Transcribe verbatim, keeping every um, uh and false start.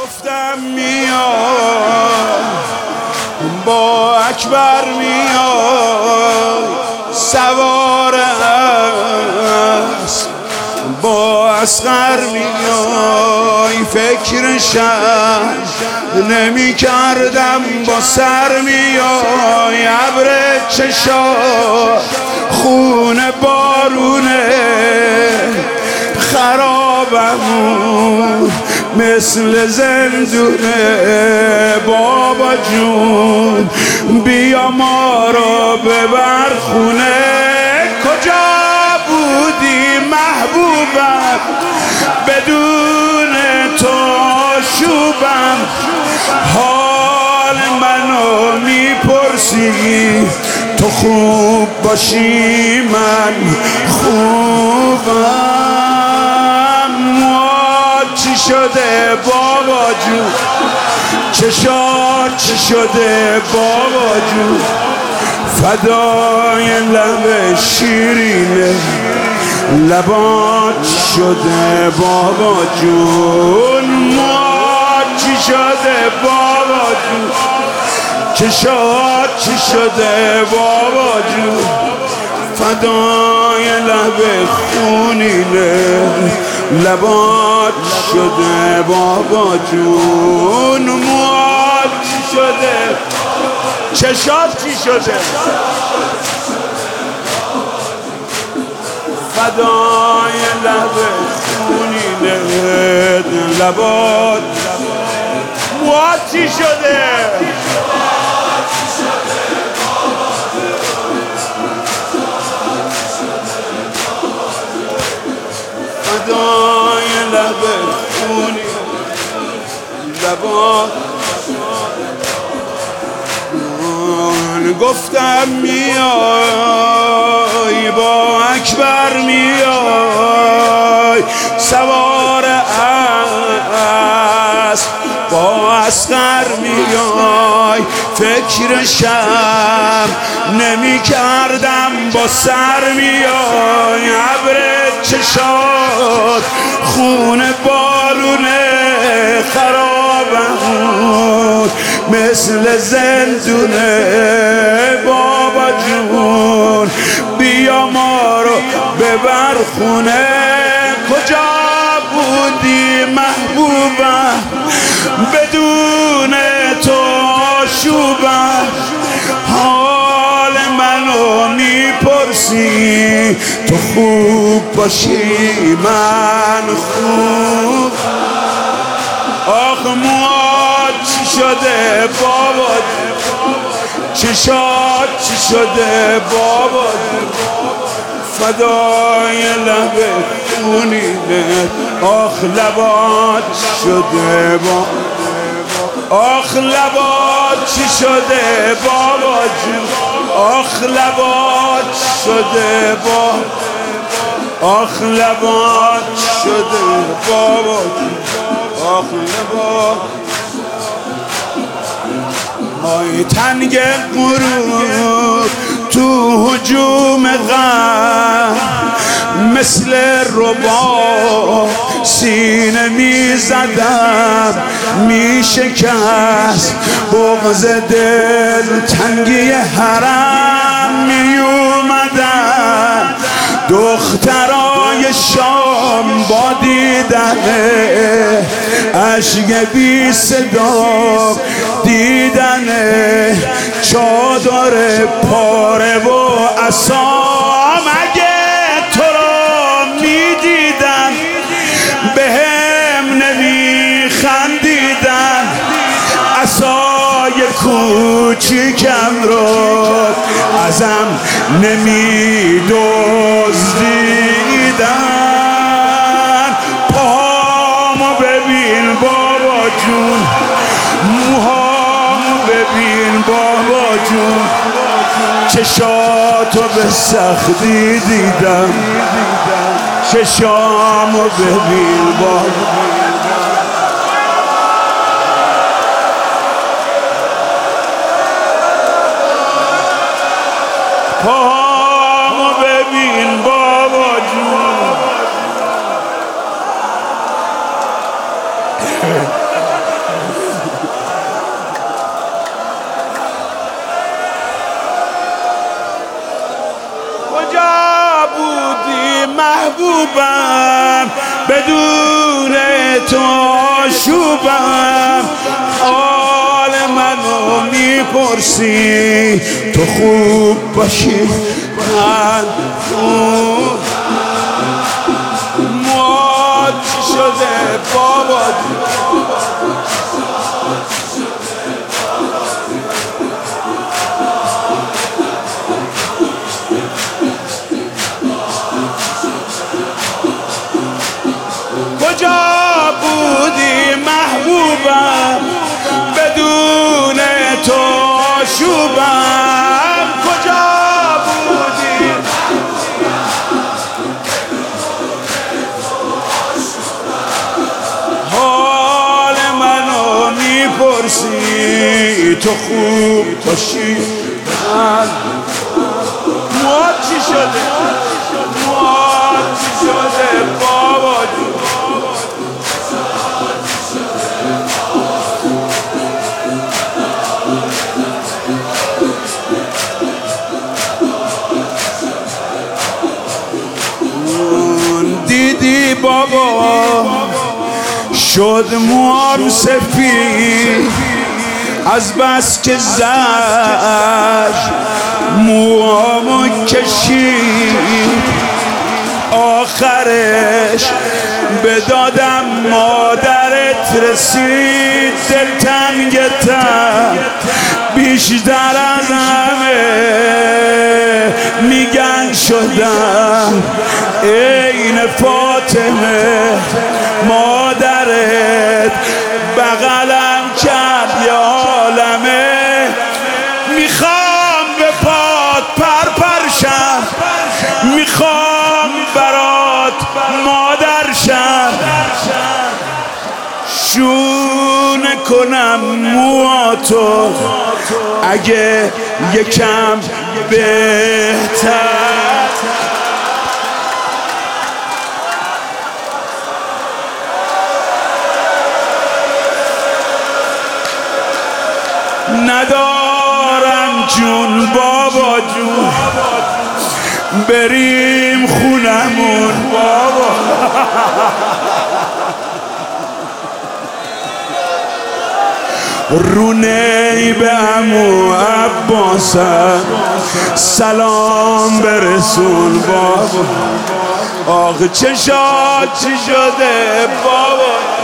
گفتم میای با اکبر میای سوار اسب با اصغر میای فکرشم نمی کردم با سر میای ابر چشا خون بارونه خرابمون مثل زندونه بابا جون بیا ما رو ببر خونه کجا بودی محبوبم بدون تو شوبم حال منو میپرسی تو خوب باشی من خوبم چی شده بابا جون چشات چی شده بابا جون فدای لب شیرینه لبات چی شده بابا جون موات چی شده بابا جون چشات چی شده بابا جون فدای لب خونینه لبات شده بابا جون موات چی شده چشات چی شده فدای لب خونینه لبات موات چی شده فدای لب خونی لبات گفتم میای با اکبر میای سوار اسب با اصغر میای فکرشم نمی کردم با سر میای ابر چشات خون بارونه خرابم مثل زندونه بابا جون بیا ما رو ببر خونه کجا بودی محبوبم بدون تو شوبم حال منو میپرسی تو خوب باشی من خوب آخ موات چی شده بابا چشات چی شده بابا فدای لب خونینه آخ لبات شده بابا آخ لبات چی شده بابا جون آخ لبات شده بابا آخ لبات شده بابا جون آخ لبات های تنگ غروب تو هجوم غم مثل ربا سینه می زدم می شکست بغض دل تنگی حرم می اومدن دخترای شام با دیدنه عشق بی صدا دیدنه چادر پاره و عصام اگه تو رو میدیدن بهم نمیخندیدن عصای کوچیکم رو ازم نمیدزدیدن پاهامو ببین بابا جون موهامو ببین بابا جون چشاتو به سختی دیدم چشامو ببین بابا پاهامو ببین بابا جون محبوبم، بدون تو آشوبم. حال منو میپرسی تو خوب باشی، من خوب. مواد چی شده بابا؟ کجا بودی محبوبم، بدون تو آشوبم. کجا بودی حال منو میپرسی تو خوب باشی، من مواد چی شده؟ مواد چی شده بابا جون؟ دیدی بابا شد موام سفید از بس که زد موامو کشید، آخرش به دادم مادرت رسید. دلتنگتم بیشتر از همه میگن شدم عین فاطمه. مادرت بغلم کرد یه عالمه، میخوام به پات پرپرشم، میخوام برات مادر شم، شونه کنم مواتو اگه یکم بهتر. ندارم جون بابا جون، بریم خونمون بابا. رونه به عمو عباسم سلام برسون بابا. آخه چشات چی شده بابا؟